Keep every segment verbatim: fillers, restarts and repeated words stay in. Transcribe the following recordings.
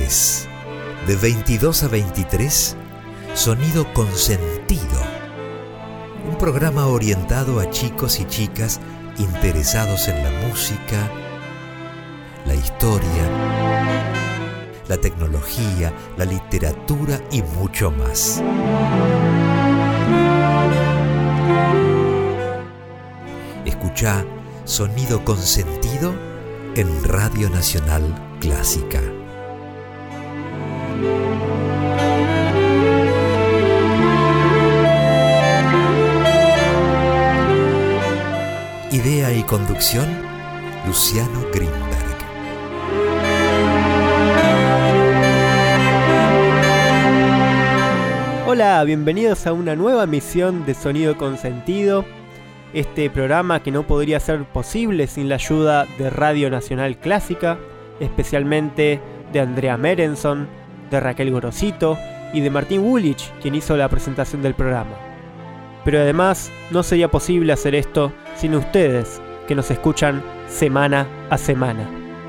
jueves, de veintidós a veintitrés, Sonido Consentido. Un programa orientado a chicos y chicas interesados en la música, la historia, la tecnología, la literatura y mucho más. Escuchá Sonido Consentido en Radio Nacional Clásica. Idea y conducción, Luciano Grimberg. Hola, bienvenidos a una nueva emisión de Sonido Consentido. Este programa que no podría ser posible sin la ayuda de Radio Nacional Clásica, especialmente de Andrea Merenson, de Raquel Gorosito y de Martín Wulich, quien hizo la presentación del programa. Pero además no sería posible hacer esto sin ustedes, que nos escuchan semana a semana.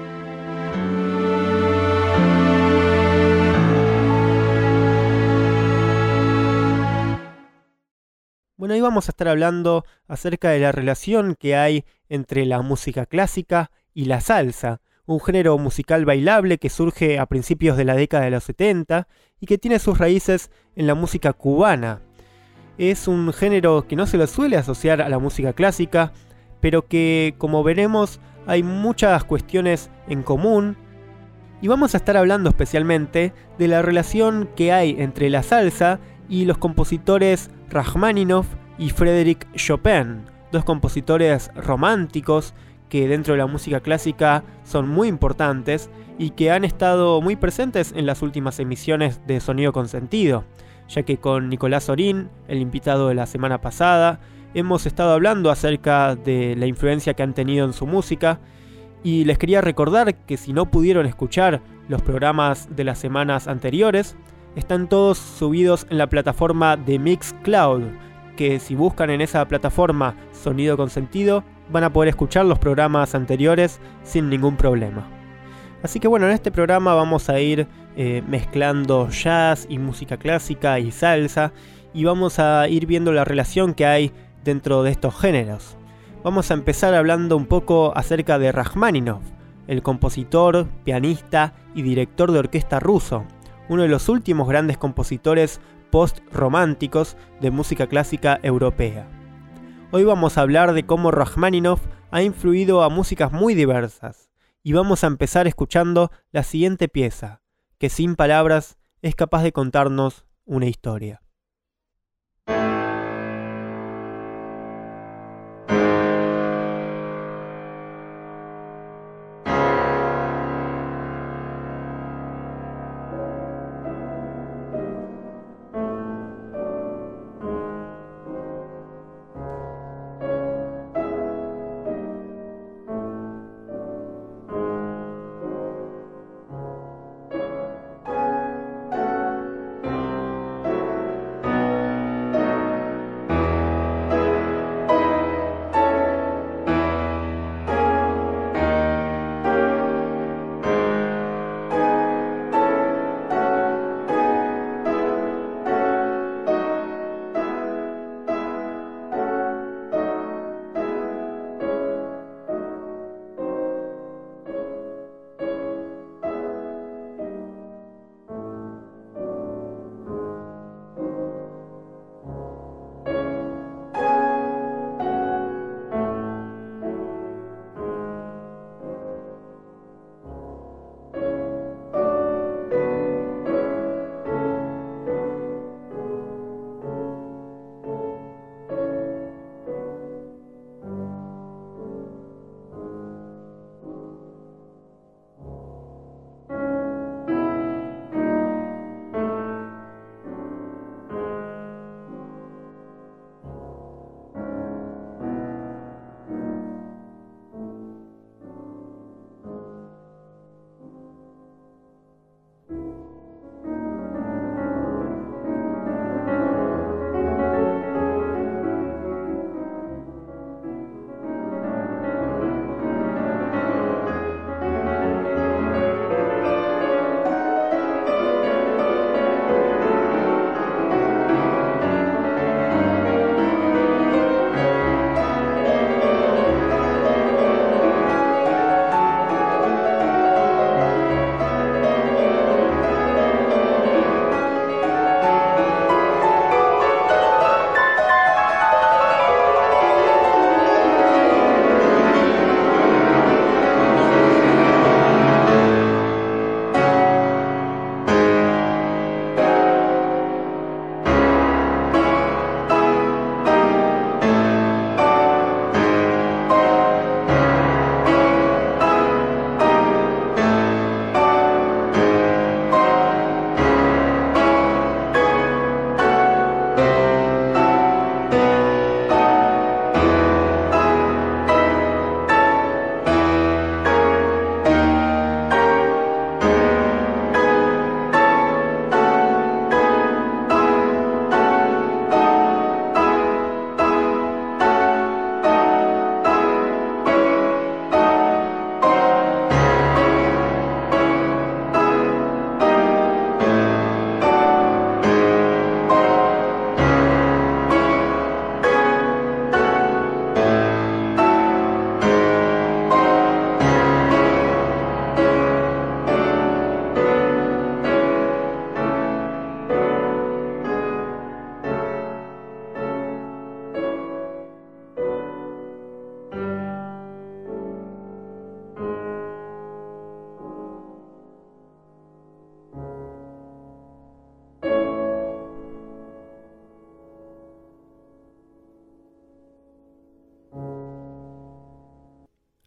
Bueno, hoy vamos a estar hablando acerca de la relación que hay entre la música clásica y la salsa, un género musical bailable que surge a principios de la década de los setenta y que tiene sus raíces en la música cubana. Es un género que no se lo suele asociar a la música clásica, pero que, como veremos, hay muchas cuestiones en común. Y vamos a estar hablando especialmente de la relación que hay entre la salsa y los compositores Rajmáninov y Frédéric Chopin, dos compositores románticos que dentro de la música clásica son muy importantes y que han estado muy presentes en las últimas emisiones de Sonido Consentido, ya que con Nicolás Orín, el invitado de la semana pasada, hemos estado hablando acerca de la influencia que han tenido en su música, y les quería recordar que si no pudieron escuchar los programas de las semanas anteriores, están todos subidos en la plataforma de Mixcloud, que si buscan en esa plataforma Sonido Consentido, van a poder escuchar los programas anteriores sin ningún problema. Así que bueno, en este programa vamos a ir eh, mezclando jazz y música clásica y salsa, y vamos a ir viendo la relación que hay dentro de estos géneros. Vamos a empezar hablando un poco acerca de Rajmáninov, el compositor, pianista y director de orquesta ruso, uno de los últimos grandes compositores post-románticos de música clásica europea. Hoy vamos a hablar de cómo Rajmáninov ha influido a músicas muy diversas, y vamos a empezar escuchando la siguiente pieza, que sin palabras es capaz de contarnos una historia.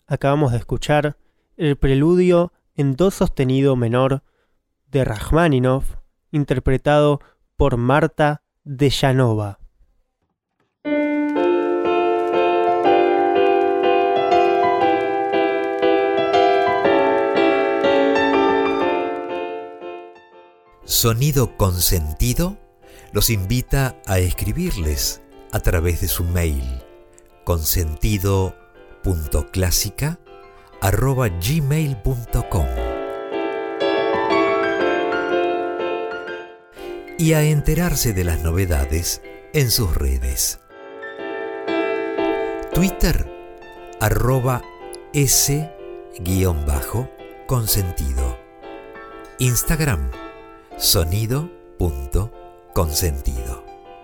acabamos de escuchar el preludio en do sostenido menor de Rajmáninov, interpretado por Marta Deyanova. Sonido Consentido los invita a escribirles a través de su mail consentido punto clásica arroba gmail punto com y a enterarse de las novedades en sus redes. Twitter arroba s guión bajo consentido. Instagram sonido punto consentido.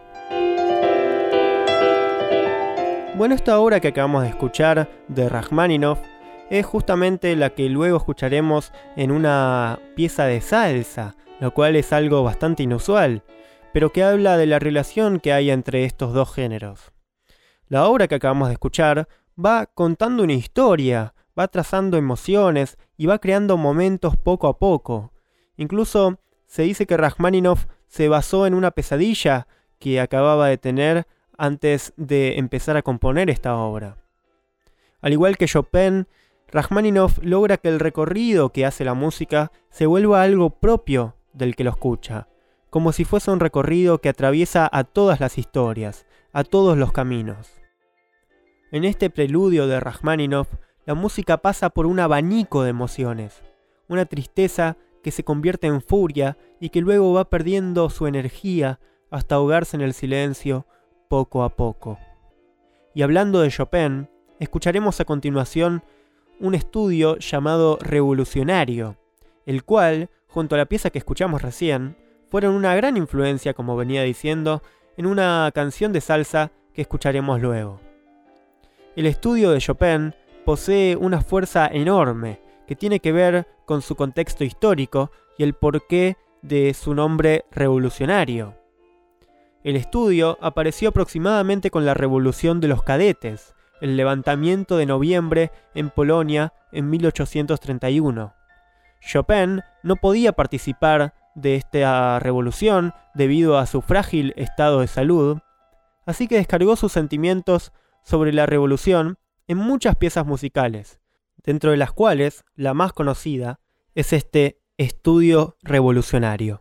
Bueno, esta obra que acabamos de escuchar de Rajmáninov es justamente la que luego escucharemos en una pieza de salsa, lo cual es algo bastante inusual, pero que habla de la relación que hay entre estos dos géneros. La obra que acabamos de escuchar va contando una historia, va trazando emociones y va creando momentos poco a poco. Incluso se dice que Rajmáninov se basó en una pesadilla que acababa de tener antes de empezar a componer esta obra. Al igual que Chopin, Rajmáninov logra que el recorrido que hace la música se vuelva algo propio del que lo escucha, como si fuese un recorrido que atraviesa a todas las historias, a todos los caminos. En este preludio de Rajmáninov, la música pasa por un abanico de emociones, una tristeza que se convierte en furia y que luego va perdiendo su energía hasta ahogarse en el silencio poco a poco. Y hablando de Chopin, escucharemos a continuación un estudio llamado Revolucionario, el cual, junto a la pieza que escuchamos recién, fueron una gran influencia, como venía diciendo, en una canción de salsa que escucharemos luego. El estudio de Chopin posee una fuerza enorme que tiene que ver con su contexto histórico y el porqué de su nombre revolucionario. El estudio apareció aproximadamente con la Revolución de los Cadetes, el levantamiento de noviembre en Polonia en mil ochocientos treinta y uno. Chopin no podía participar de esta revolución debido a su frágil estado de salud, así que descargó sus sentimientos sobre la revolución en muchas piezas musicales, dentro de las cuales la más conocida es este estudio revolucionario.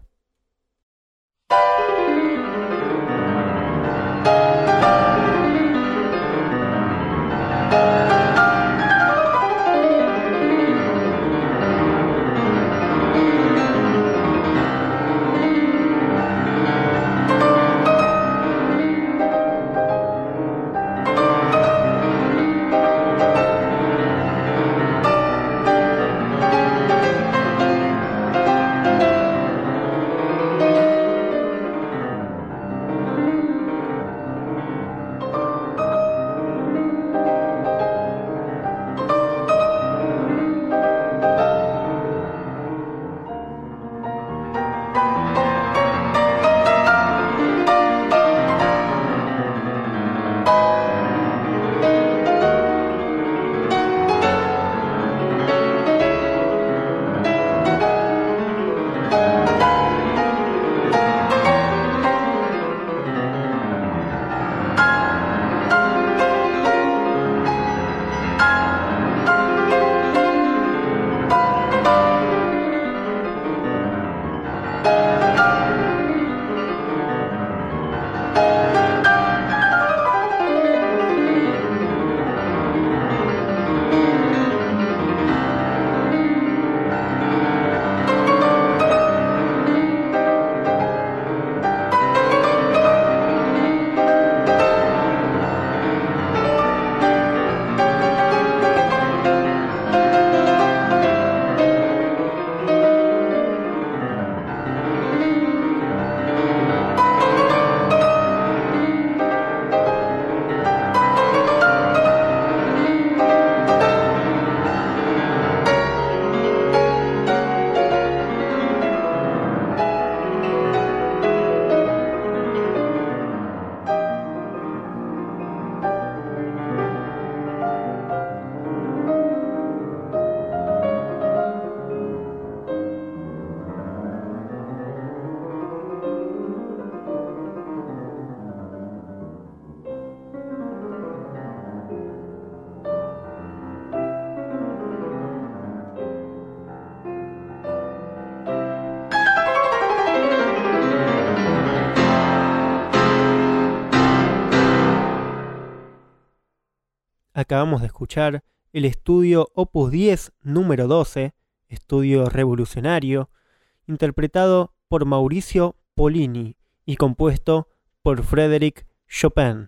acabamos de escuchar el estudio Opus diez número doce, estudio revolucionario, interpretado por Mauricio Pollini y compuesto por Frédéric Chopin.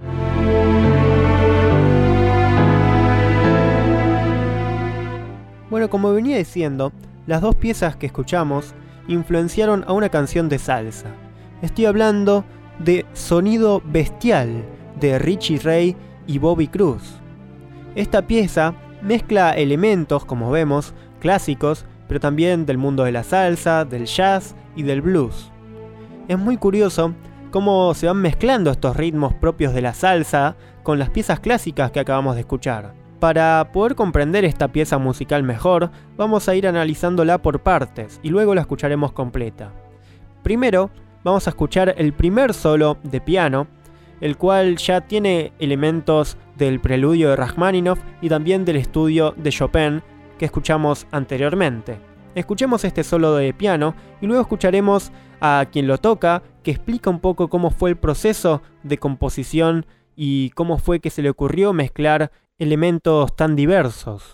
Bueno, como venía diciendo, las dos piezas que escuchamos influenciaron a una canción de salsa. Estoy hablando de Sonido Bestial, de Richie Ray y Bobby Cruz. Esta pieza mezcla elementos, como vemos, clásicos, pero también del mundo de la salsa, del jazz y del blues. Es muy curioso cómo se van mezclando estos ritmos propios de la salsa con las piezas clásicas que acabamos de escuchar. Para poder comprender esta pieza musical mejor, vamos a ir analizándola por partes y luego la escucharemos completa. Primero, vamos a escuchar el primer solo de piano, el cual ya tiene elementos del preludio de Rajmáninov y también del estudio de Chopin que escuchamos anteriormente. Escuchemos este solo de piano y luego escucharemos a quien lo toca, que explica un poco cómo fue el proceso de composición y cómo fue que se le ocurrió mezclar elementos tan diversos.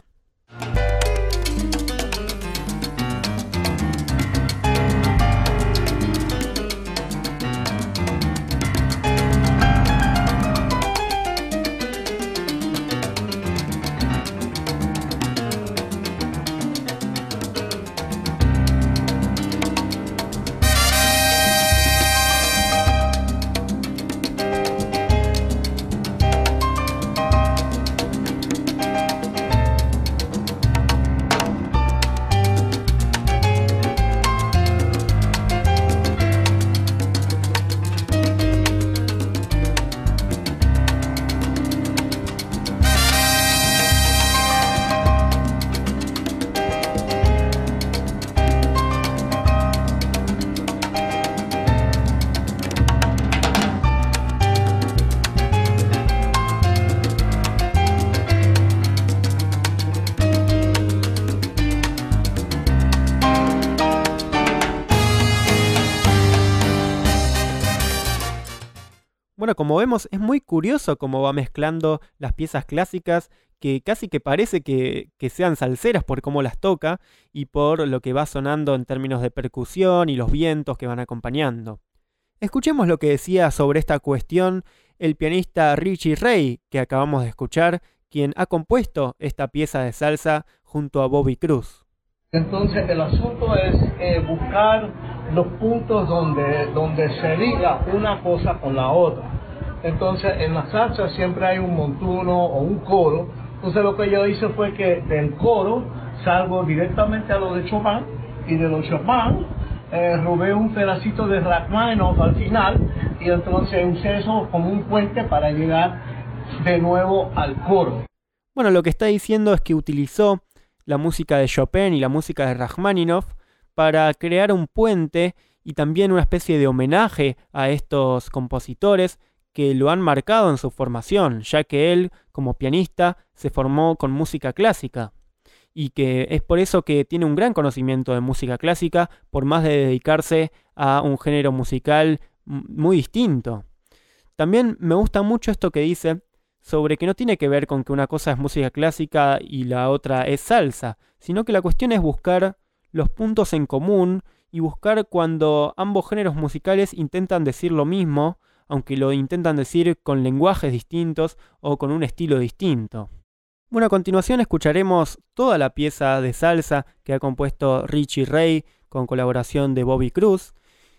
Bueno, como vemos, es muy curioso cómo va mezclando las piezas clásicas que casi que parece que, que sean salseras por cómo las toca y por lo que va sonando en términos de percusión y los vientos que van acompañando. Escuchemos lo que decía sobre esta cuestión el pianista Richie Ray, que acabamos de escuchar, quien ha compuesto esta pieza de salsa junto a Bobby Cruz. Entonces el asunto es eh, buscar los puntos donde, donde se liga una cosa con la otra. Entonces en la salsa siempre hay un montuno o un coro. Entonces lo que yo hice fue que del coro salgo directamente a lo de Chopin, y de los Chopin eh, robé un pedacito de Rachmaninoff al final, y entonces usé eso como un puente para llegar de nuevo al coro. Bueno, lo que está diciendo es que utilizó la música de Chopin y la música de Rachmaninoff para crear un puente y también una especie de homenaje a estos compositores que lo han marcado en su formación, ya que él, como pianista, se formó con música clásica y que es por eso que tiene un gran conocimiento de música clásica, por más de dedicarse a un género musical muy distinto. También me gusta mucho esto que dice sobre que no tiene que ver con que una cosa es música clásica y la otra es salsa, sino que la cuestión es buscar los puntos en común y buscar cuando ambos géneros musicales intentan decir lo mismo, aunque lo intentan decir con lenguajes distintos o con un estilo distinto. Bueno, a continuación escucharemos toda la pieza de salsa que ha compuesto Richie Ray con colaboración de Bobby Cruz,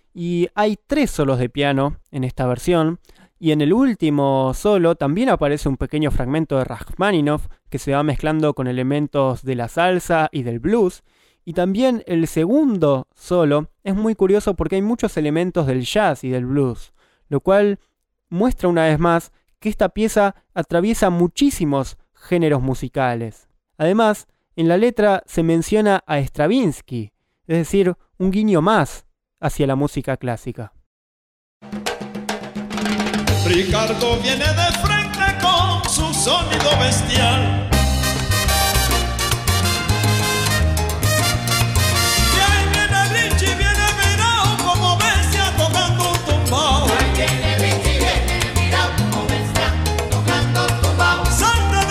y hay tres solos de piano en esta versión, y en el último solo también aparece un pequeño fragmento de Rachmaninoff que se va mezclando con elementos de la salsa y del blues, y también el segundo solo es muy curioso porque hay muchos elementos del jazz y del blues, lo cual muestra una vez más que esta pieza atraviesa muchísimos géneros musicales. Además, en la letra se menciona a Stravinsky, es decir, un guiño más hacia la música clásica. Ricardo viene de frente con su sonido bestial. Y ahí viene Richie, viene mirado como bestia tocando un tumbao. Ahí viene Richie, viene mirado como bestia tocando un tumbao. Santa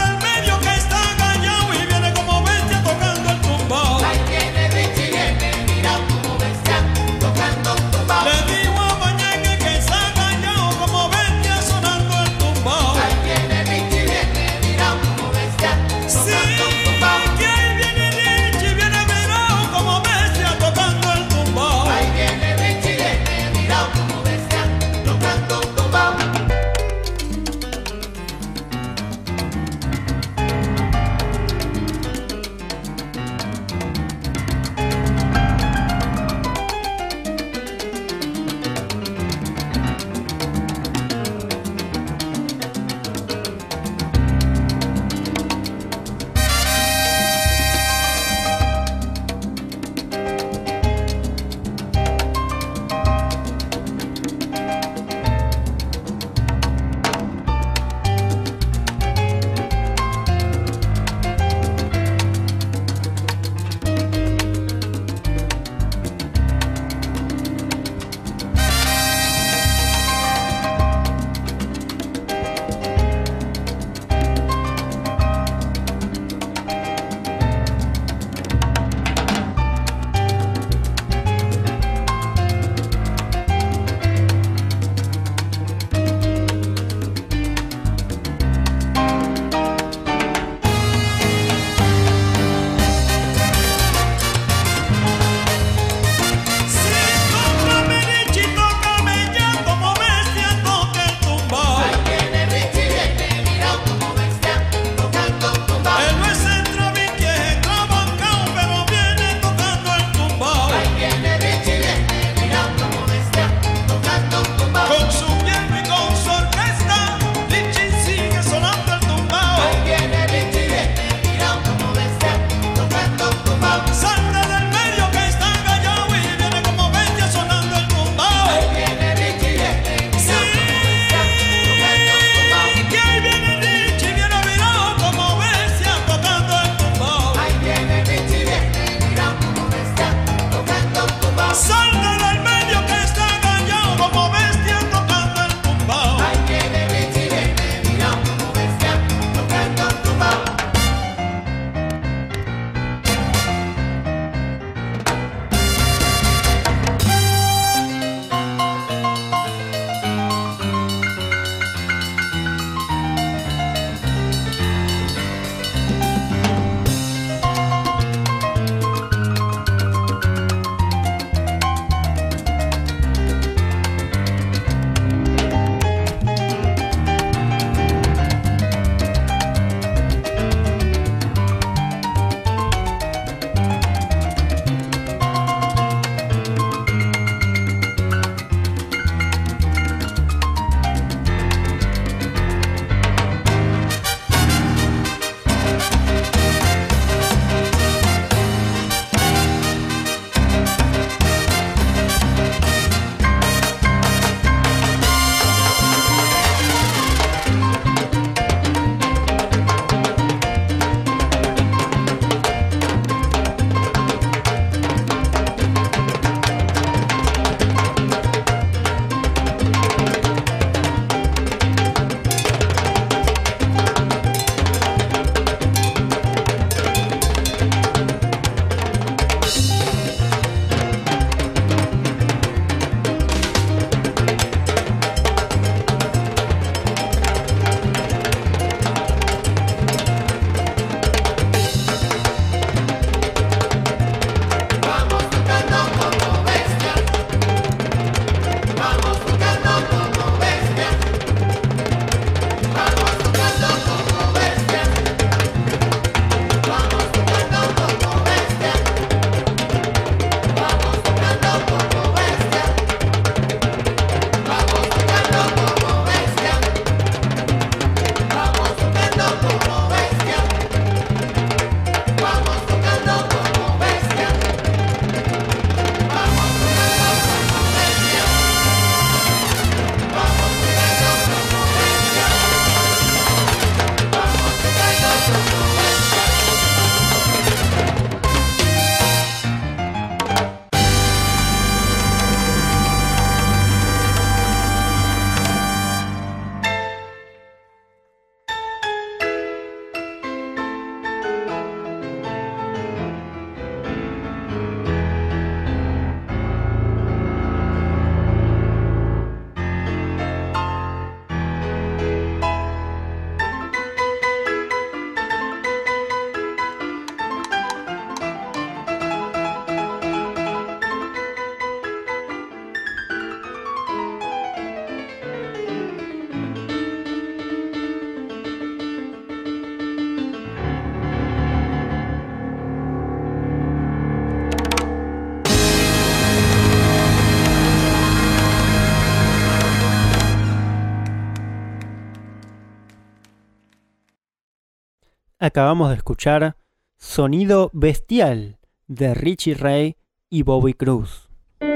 Acabamos de escuchar Sonido Bestial de Richie Ray y Bobby Cruz.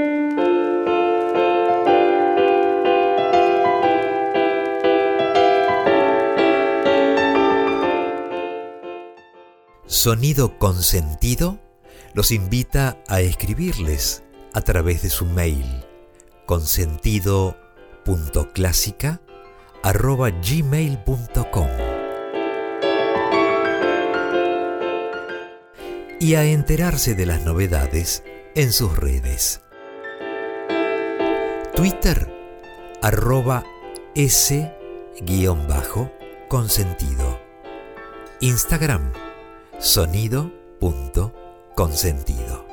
Sonido Consentido los invita a escribirles a través de su mail consentido punto clásica arroba gmail punto com y a enterarse de las novedades en sus redes. Twitter, arroba s guión bajo consentido. Instagram, sonido punto consentido.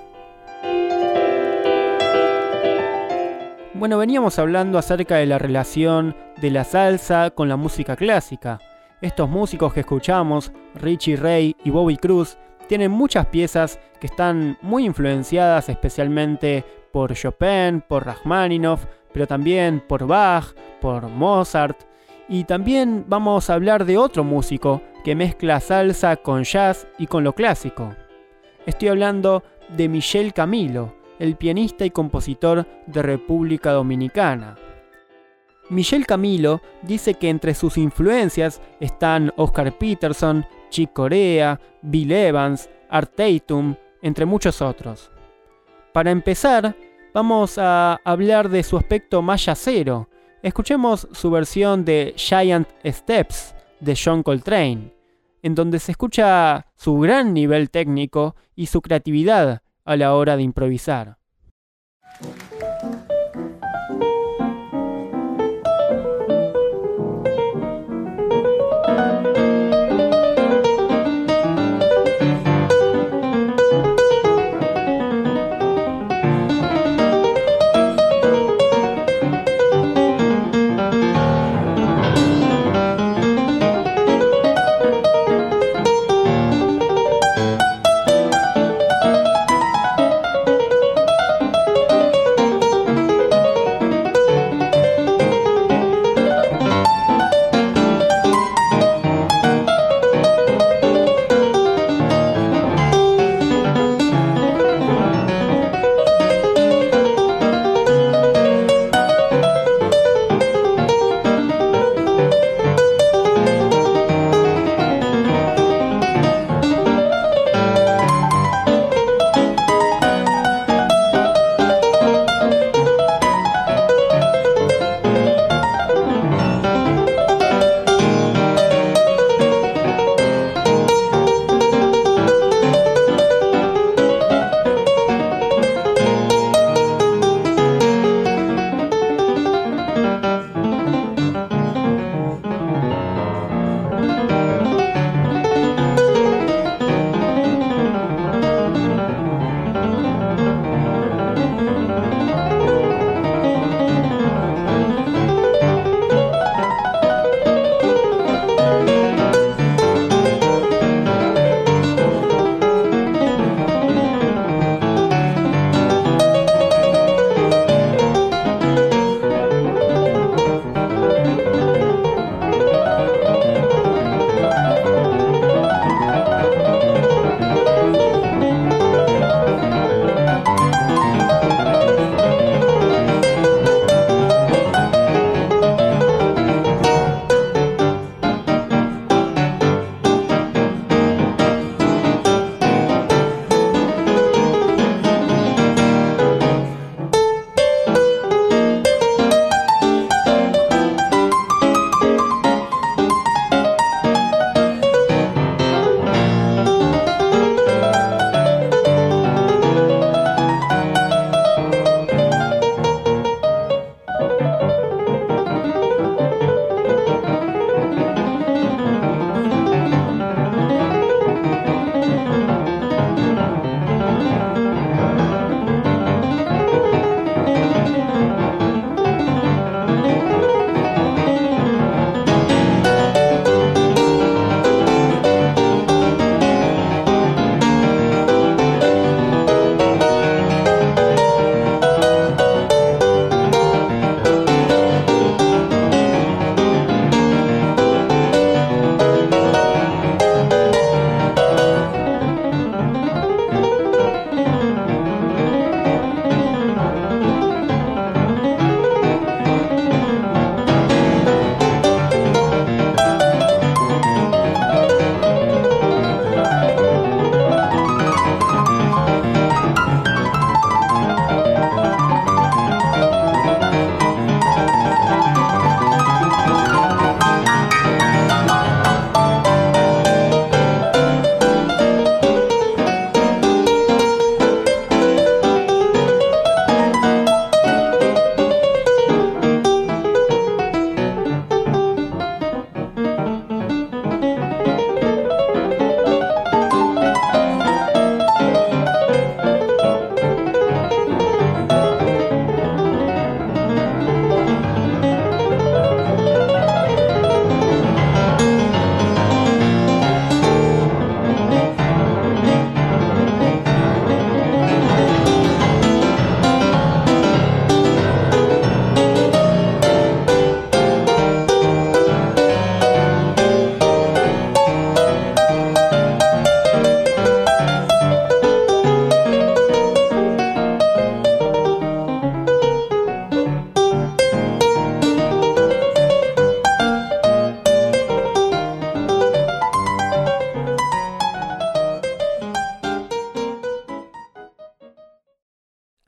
Bueno, veníamos hablando acerca de la relación de la salsa con la música clásica. Estos músicos que escuchamos, Richie Ray y Bobby Cruz, tienen muchas piezas que están muy influenciadas especialmente por Chopin, por Rachmaninoff, pero también por Bach, por Mozart. Y también vamos a hablar de otro músico que mezcla salsa con jazz y con lo clásico. Estoy hablando de Michel Camilo, el pianista y compositor de República Dominicana. Michel Camilo dice que entre sus influencias están Oscar Peterson, Chick Corea, Bill Evans, Art Tatum, entre muchos otros. Para empezar, vamos a hablar de su aspecto más jazzero. Escuchemos su versión de Giant Steps de John Coltrane, en donde se escucha su gran nivel técnico y su creatividad a la hora de improvisar.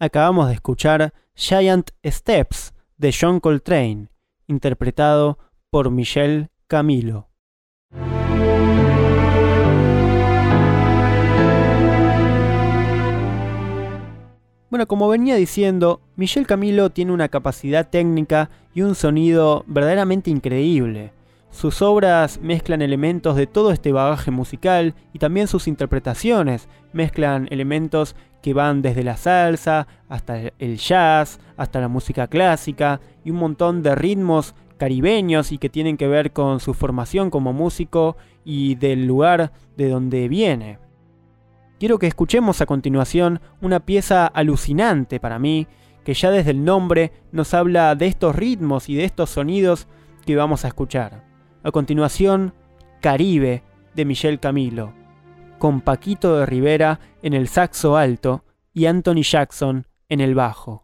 Acabamos de escuchar Giant Steps de John Coltrane, interpretado por Michel Camilo. Bueno, como venía diciendo, Michel Camilo tiene una capacidad técnica y un sonido verdaderamente increíble. Sus obras mezclan elementos de todo este bagaje musical y también sus interpretaciones mezclan elementos que van desde la salsa hasta el jazz, hasta la música clásica y un montón de ritmos caribeños y que tienen que ver con su formación como músico y del lugar de donde viene. Quiero que escuchemos a continuación una pieza alucinante para mí, que ya desde el nombre nos habla de estos ritmos y de estos sonidos que vamos a escuchar. A continuación, Caribe de Michel Camilo, con Paquito de Rivera en el saxo alto y Anthony Jackson en el bajo.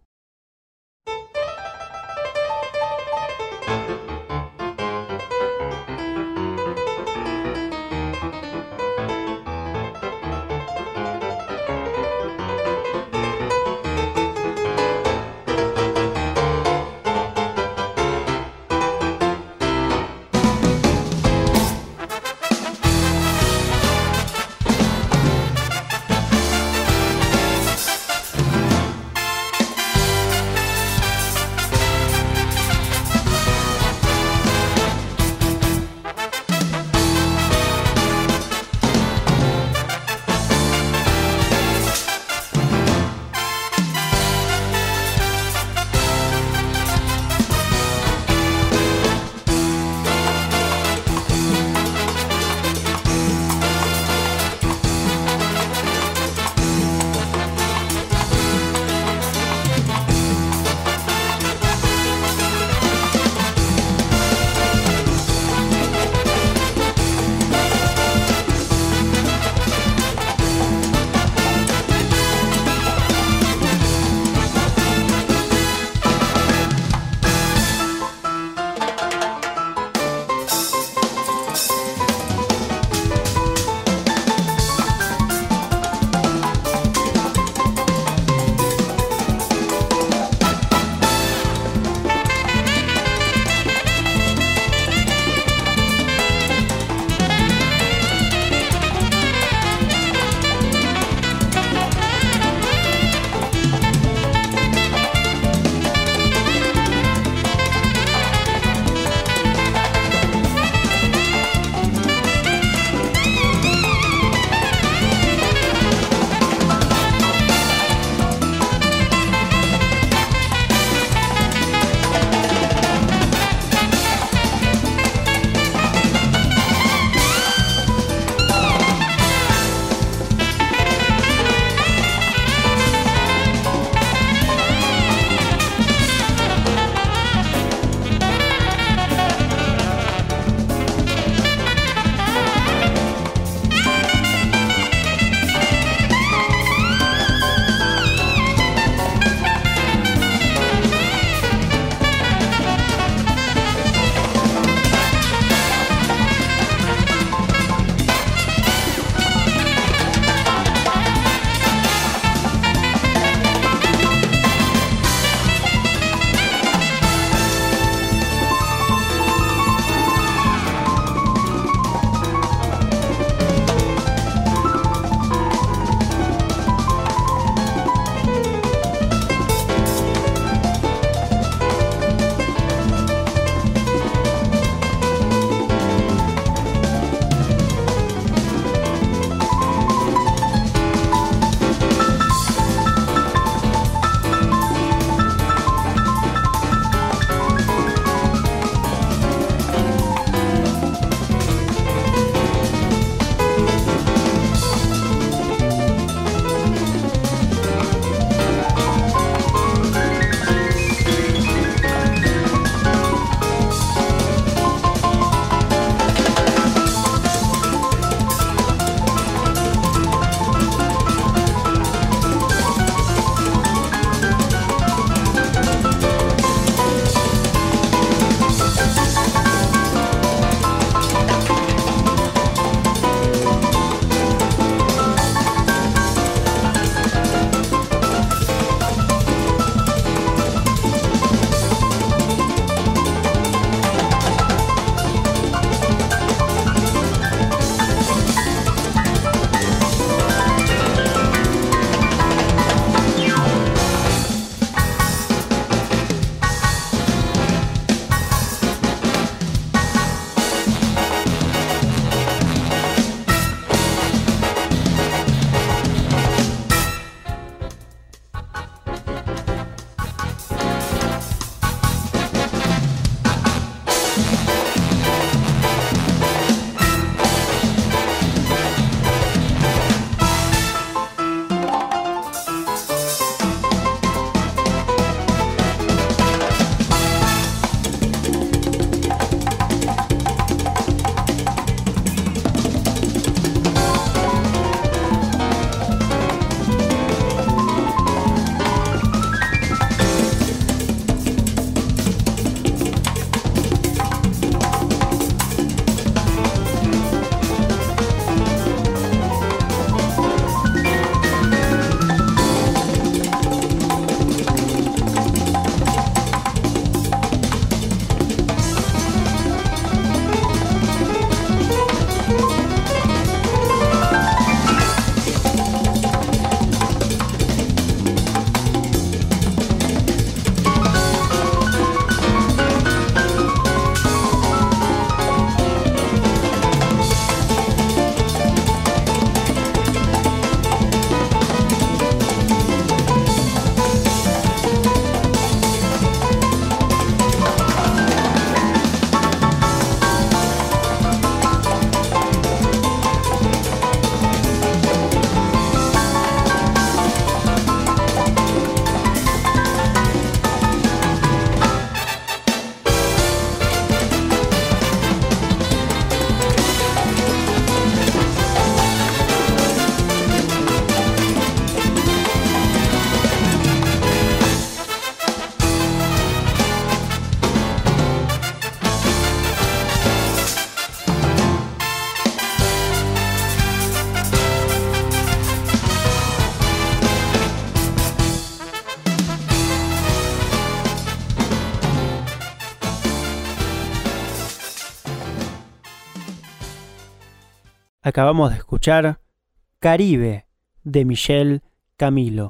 Acabamos de escuchar Caribe de Michel Camilo.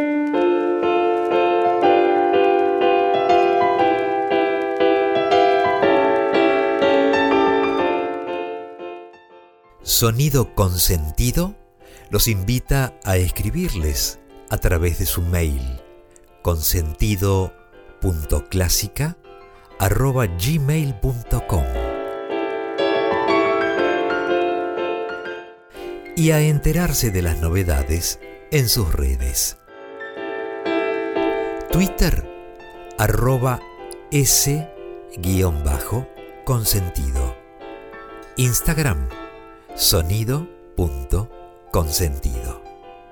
Sonido Consentido los invita a escribirles a través de su mail consentido punto clásica arroba gmail punto com y a enterarse de las novedades en sus redes. Twitter arroba s guión bajo consentido. Instagram sonido punto consentido.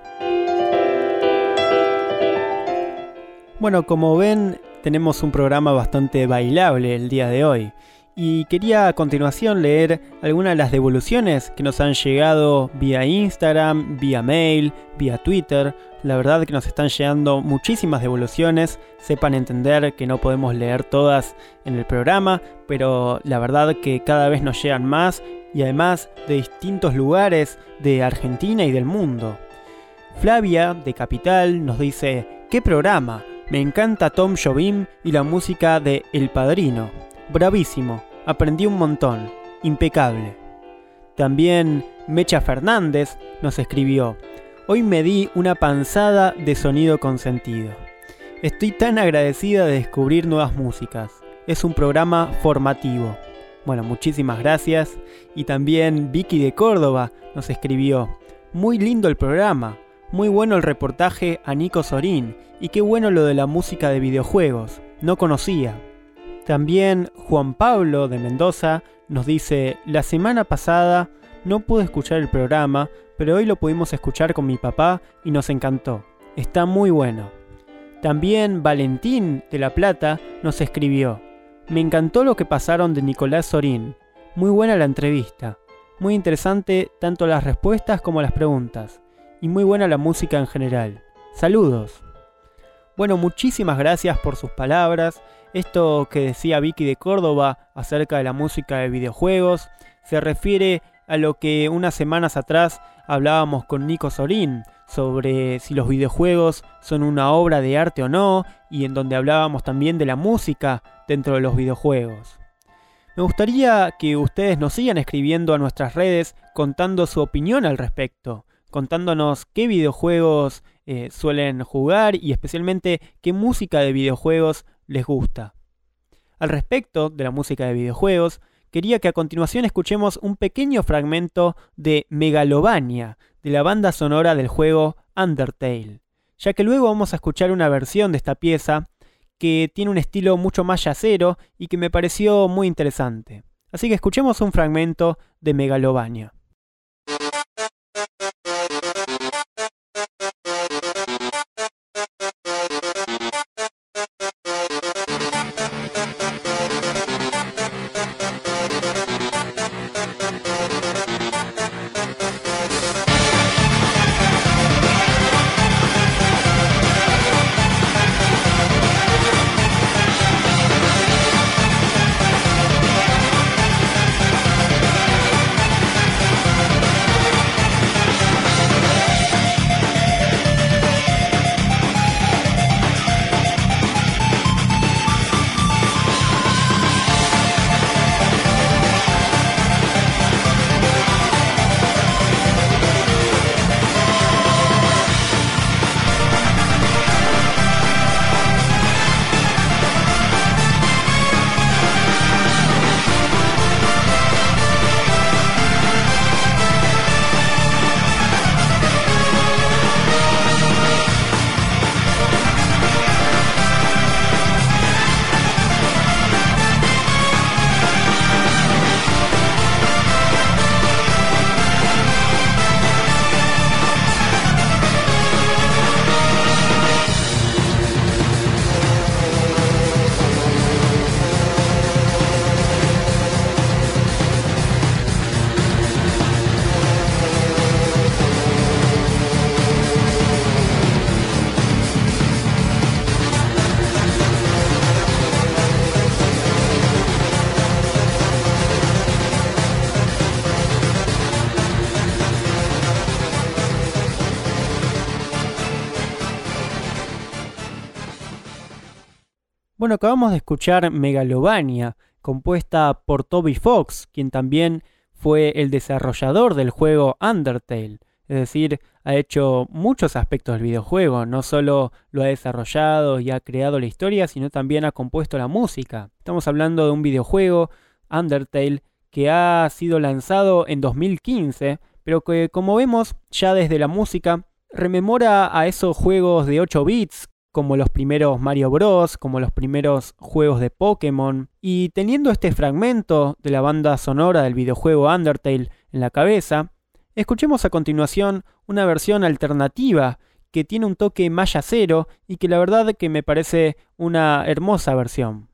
Bueno, como ven, tenemos un programa bastante bailable el día de hoy. Y quería a continuación leer algunas de las devoluciones que nos han llegado vía Instagram, vía mail, vía Twitter. La verdad que nos están llegando muchísimas devoluciones. Sepan entender que no podemos leer todas en el programa, pero la verdad que cada vez nos llegan más y además de distintos lugares de Argentina y del mundo. Flavia, de Capital, nos dice: ¿qué programa? Me encanta Tom Jobim y la música de El Padrino. Bravísimo, aprendí un montón, impecable. También Mecha Fernández nos escribió: hoy me di una panzada de sonido consentido. Estoy tan agradecida de descubrir nuevas músicas. Es un programa formativo. Bueno, muchísimas gracias. Y también Vicky de Córdoba nos escribió: muy lindo el programa, muy bueno el reportaje a Nico Sorín y qué bueno lo de la música de videojuegos, no conocía. También Juan Pablo de Mendoza nos dice: la semana pasada no pude escuchar el programa, pero hoy lo pudimos escuchar con mi papá y nos encantó, está muy bueno. También Valentín de La Plata nos escribió: me encantó lo que pasaron de Nicolás Sorín, muy buena la entrevista, muy interesante tanto las respuestas como las preguntas, y muy buena la música en general. Saludos. Bueno, muchísimas gracias por sus palabras. Esto que decía Vicky de Córdoba acerca de la música de videojuegos se refiere a lo que unas semanas atrás hablábamos con Nico Sorín sobre si los videojuegos son una obra de arte o no, y en donde hablábamos también de la música dentro de los videojuegos. Me gustaría que ustedes nos sigan escribiendo a nuestras redes contando su opinión al respecto, contándonos qué videojuegos eh, suelen jugar y especialmente qué música de videojuegos les gusta. Al respecto de la música de videojuegos, quería que a continuación escuchemos un pequeño fragmento de Megalovania, de la banda sonora del juego Undertale, ya que luego vamos a escuchar una versión de esta pieza que tiene un estilo mucho más jazzero y que me pareció muy interesante. Así que escuchemos un fragmento de Megalovania. We'll be right back. Bueno, acabamos de escuchar Megalovania, compuesta por Toby Fox, quien también fue el desarrollador del juego Undertale. Es decir, ha hecho muchos aspectos del videojuego, no solo lo ha desarrollado y ha creado la historia, sino también ha compuesto la música. Estamos hablando de un videojuego, Undertale, que ha sido lanzado en dos mil quince, pero que, como vemos ya desde la música, rememora a esos juegos de ocho bits, como los primeros Mario Bros, como los primeros juegos de Pokémon. Y teniendo este fragmento de la banda sonora del videojuego Undertale en la cabeza, escuchemos a continuación una versión alternativa que tiene un toque Maya cero y que la verdad que me parece una hermosa versión.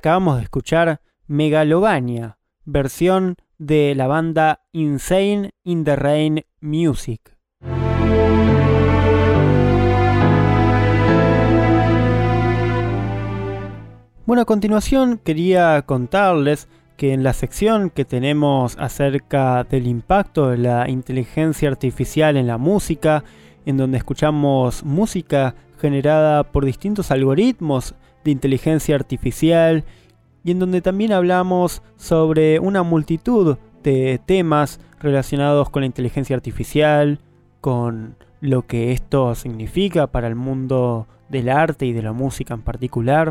acabamos de escuchar Megalovania, versión de la banda Insane in the Rain Music. Bueno, a continuación quería contarles que en la sección que tenemos acerca del impacto de la inteligencia artificial en la música, en donde escuchamos música generada por distintos algoritmos de inteligencia artificial y en donde también hablamos sobre una multitud de temas relacionados con la inteligencia artificial, con lo que esto significa para el mundo del arte y de la música en particular.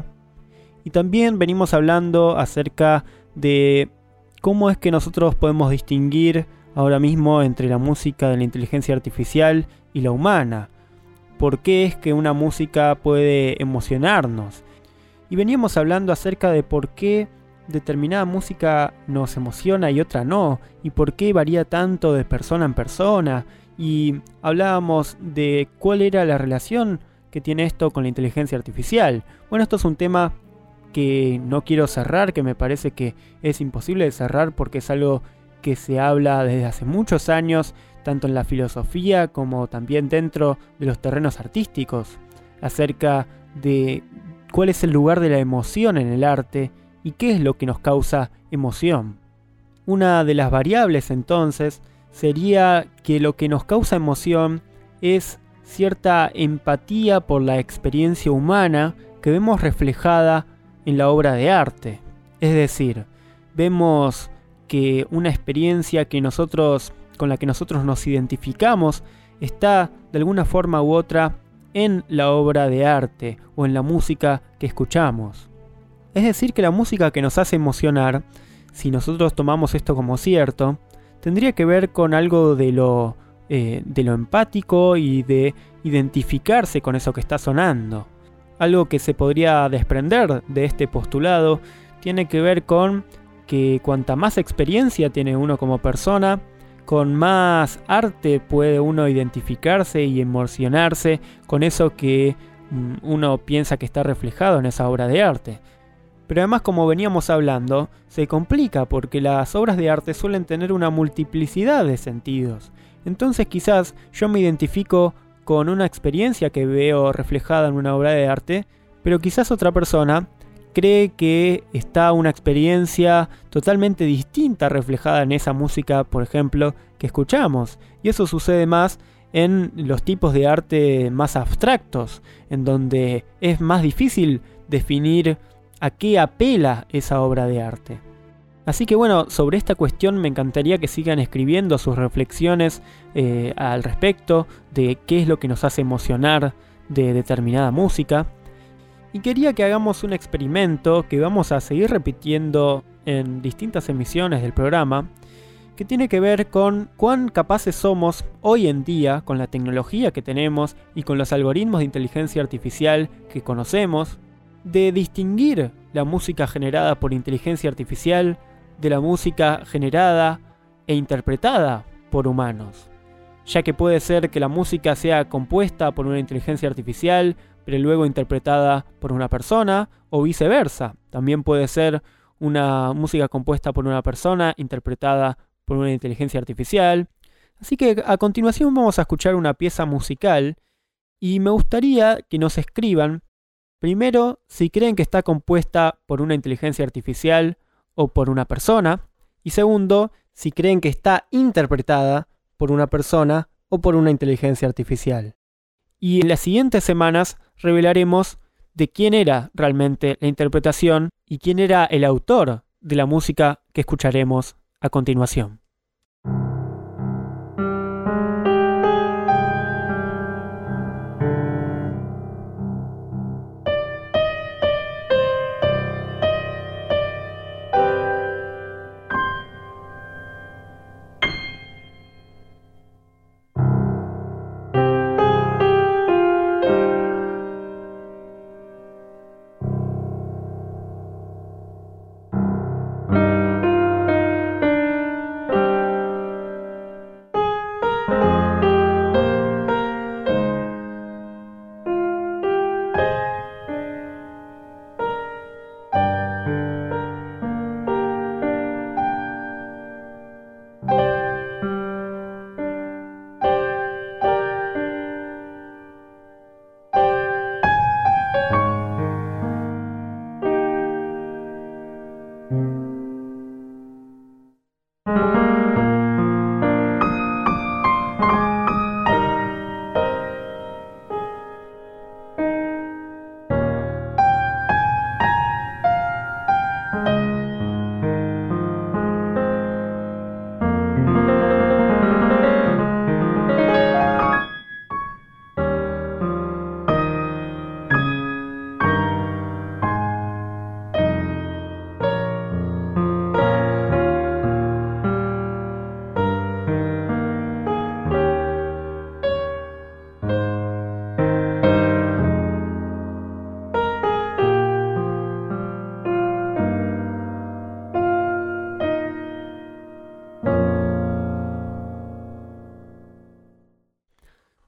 Y también venimos hablando acerca de cómo es que nosotros podemos distinguir ahora mismo entre la música de la inteligencia artificial y la humana. ¿Por qué es que una música puede emocionarnos? Y veníamos hablando acerca de por qué determinada música nos emociona y otra no, y por qué varía tanto de persona en persona, y hablábamos de cuál era la relación que tiene esto con la inteligencia artificial. Bueno, esto es un tema que no quiero cerrar, que me parece que es imposible de cerrar porque es algo que se habla desde hace muchos años, tanto en la filosofía como también dentro de los terrenos artísticos, acerca de cuál es el lugar de la emoción en el arte y qué es lo que nos causa emoción. Una de las variables entonces sería que lo que nos causa emoción es cierta empatía por la experiencia humana que vemos reflejada en la obra de arte. Es decir, vemos que una experiencia que nosotros, con la que nosotros nos identificamos está de alguna forma u otra en la obra de arte o en la música que escuchamos. Es decir, que la música que nos hace emocionar, si nosotros tomamos esto como cierto, tendría que ver con algo de lo, eh, de lo empático y de identificarse con eso que está sonando. Algo que se podría desprender de este postulado tiene que ver con que cuanta más experiencia tiene uno como persona, con más arte puede uno identificarse y emocionarse con eso que mm, uno piensa que está reflejado en esa obra de arte. Pero además, como veníamos hablando, se complica porque las obras de arte suelen tener una multiplicidad de sentidos. Entonces quizás yo me identifico con una experiencia que veo reflejada en una obra de arte, pero quizás otra persona cree que está una experiencia totalmente distinta reflejada en esa música, por ejemplo, que escuchamos. Y eso sucede más en los tipos de arte más abstractos, en donde es más difícil definir a qué apela esa obra de arte. Así que bueno, sobre esta cuestión me encantaría que sigan escribiendo sus reflexiones eh, al respecto de qué es lo que nos hace emocionar de determinada música. Y quería que hagamos un experimento que vamos a seguir repitiendo en distintas emisiones del programa, que tiene que ver con cuán capaces somos hoy en día, con la tecnología que tenemos y con los algoritmos de inteligencia artificial que conocemos, de distinguir la música generada por inteligencia artificial de la música generada e interpretada por humanos, ya que puede ser que la música sea compuesta por una inteligencia artificial, pero luego interpretada por una persona, o viceversa. También puede ser una música compuesta por una persona, interpretada por una inteligencia artificial. Así que a continuación vamos a escuchar una pieza musical, y me gustaría que nos escriban, primero, si creen que está compuesta por una inteligencia artificial o por una persona, y segundo, si creen que está interpretada por una persona o por una inteligencia artificial. Y en las siguientes semanas revelaremos de quién era realmente la interpretación y quién era el autor de la música que escucharemos a continuación.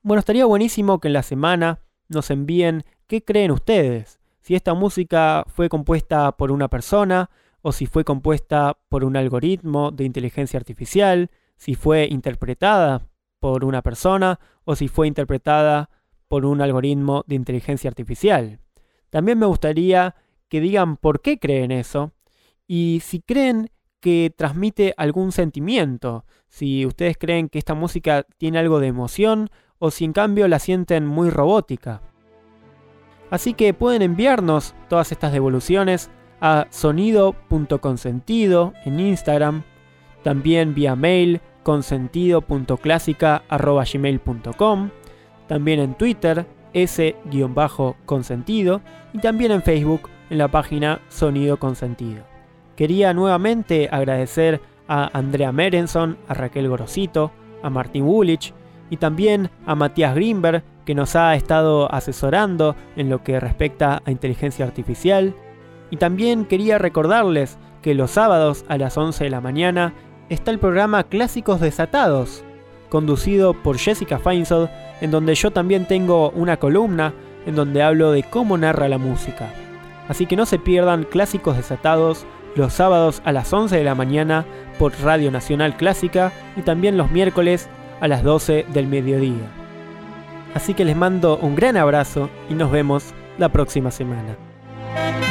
Bueno, estaría buenísimo que en la semana nos envíen qué creen ustedes. Si esta música fue compuesta por una persona o si fue compuesta por un algoritmo de inteligencia artificial, si fue interpretada por una persona o si fue interpretada por un algoritmo de inteligencia artificial. También me gustaría que digan por qué creen eso y si creen que transmite algún sentimiento, si ustedes creen que esta música tiene algo de emoción o si en cambio la sienten muy robótica. Así que pueden enviarnos todas estas devoluciones a sonido punto consentido en Instagram, también vía mail consentido punto clásica arroba gmail punto com, también en Twitter s-consentido y también en Facebook en la página Sonido Consentido. Quería nuevamente agradecer a Andrea Merenson, a Raquel Gorosito, a Martín Wulich y también a Matías Grimberg, que nos ha estado asesorando en lo que respecta a inteligencia artificial. Y también quería recordarles que los sábados a las once de la mañana está el programa Clásicos Desatados, conducido por Jessica Feinsold, en donde yo también tengo una columna en donde hablo de cómo narra la música. Así que no se pierdan Clásicos Desatados los sábados a las once de la mañana por Radio Nacional Clásica y también los miércoles a las doce del mediodía. Así que les mando un gran abrazo y nos vemos la próxima semana.